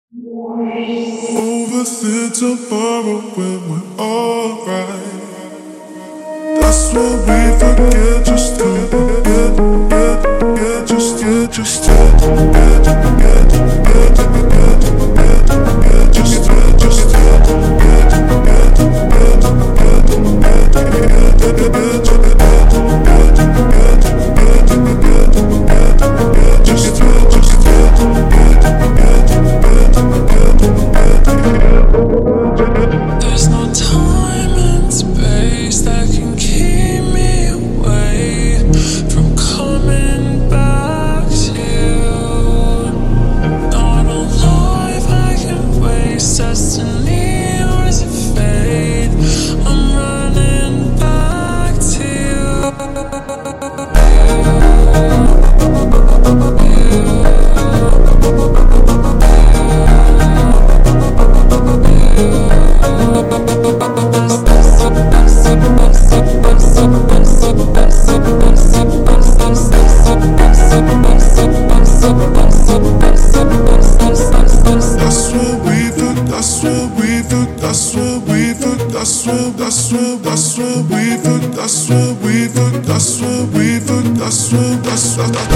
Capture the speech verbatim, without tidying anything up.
Overthink tomorrow when we're alright. That's when we forget just to get, get, get, just get, just get, get, get, get, get, get, get, just get, just get, get, get, get, get, get, get, get, get, There's no time and space that can keep me away from coming back to you. Not a life I can waste, destiny or is it fate? I'm running back to you. That's when we fuck, that's when, that's when, that's when we fuck, that's when we fuck, that's when we fuck, that's when, that's, that's,